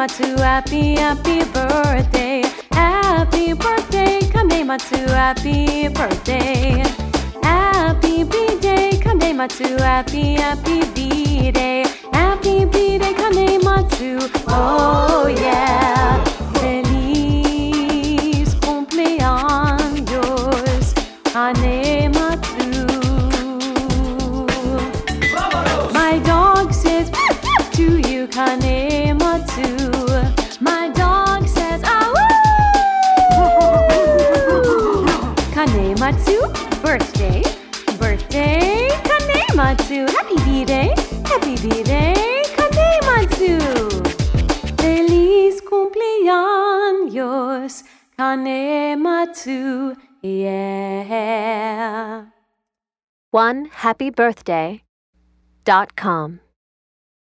Kanematsu, happy, happy birthday. Happy birthday, Kanematsu, happy birthday. Happy B-Day, Kanematsu, happy, happy B-Day. Happy B-Day, Kanematsu, oh yeah. Feliz cumpleaños, Kanematsu. My dog says to you, Kanematsu. My dog says, Kanematsu, birthday, birthday, Kanematsu. Happy B-Day, happy B-Day, Kanematsu. Feliz cumpleaños, Kanematsu, yeah. OneHappyBirthday.com